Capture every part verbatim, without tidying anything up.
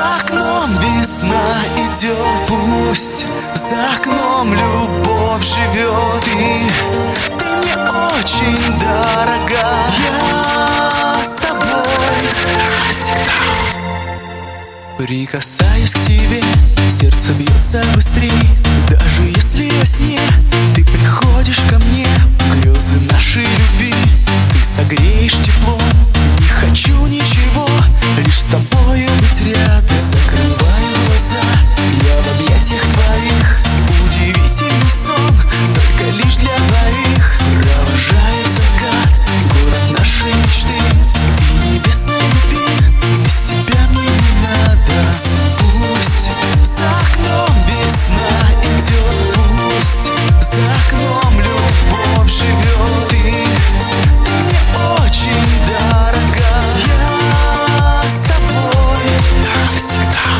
За окном весна идет, пусть за окном любовь живет. И ты мне очень дорога, я с тобой навсегда. Прикасаюсь к тебе, сердце бьется быстрей. Даже если во сне ты приходишь ко мне, грезы нашей любви ты согреешь теплом. Не хочу ничего, лишь с тобою быть рядом. Закрываю глаза, я в объятиях твоих. Удивительный сон, только лишь для двоих. Провожает закат, город нашей мечты и небесной любви. Без тебя мне не надо. Пусть за окном весна идет, пусть за окном любовь живет. И ты мне очень дорога, я с тобой навсегда.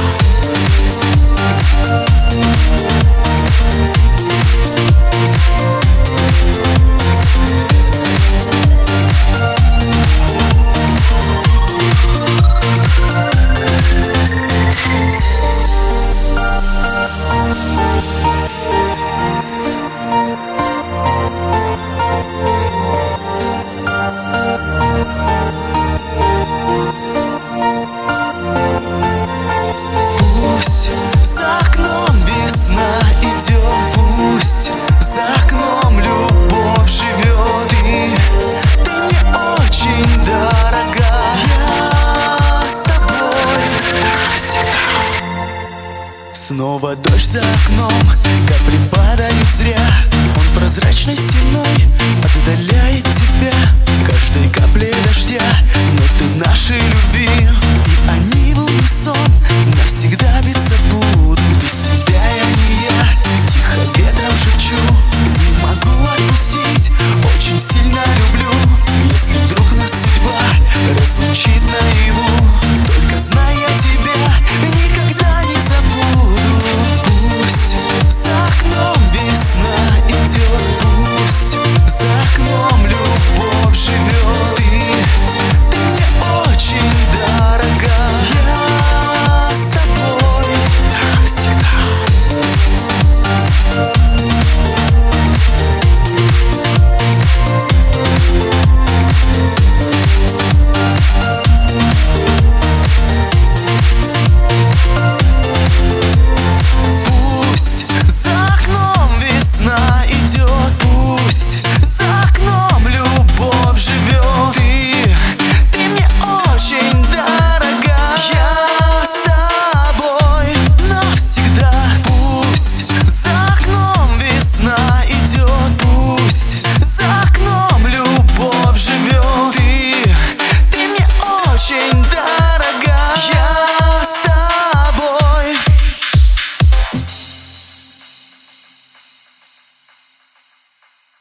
Пусть за окном весна идет, пусть за окном любовь живет. И ты мне очень дорога, я с тобой навсегда. Снова дождь за окном, капли падают зря. Он прозрачной стеной отдаляет тебя в каждой капле дождя. Но ты нашей любви